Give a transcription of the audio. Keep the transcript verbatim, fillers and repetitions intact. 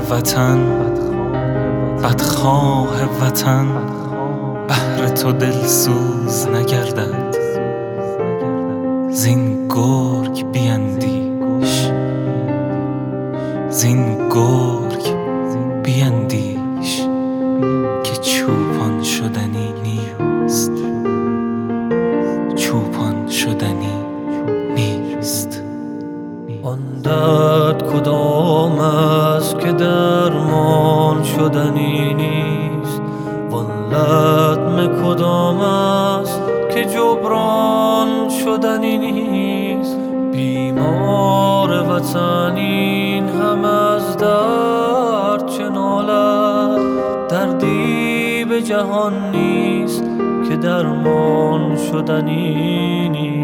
وطن، بدخواه وطن، بهر تو دلسوز نگردد. زین گرگ بیندیش، زین گرگ بیندیش که چوپان شدنی نیست، چوپان شدنی نیست. آن درد کدام است که درمان شدنی نیست؟ وان لطمه کدام است که جبران شدنی نیست؟ بیمار وطن این هم از درد چه نالد؟ دردی به جهان نیست که درمان شدنی نیست.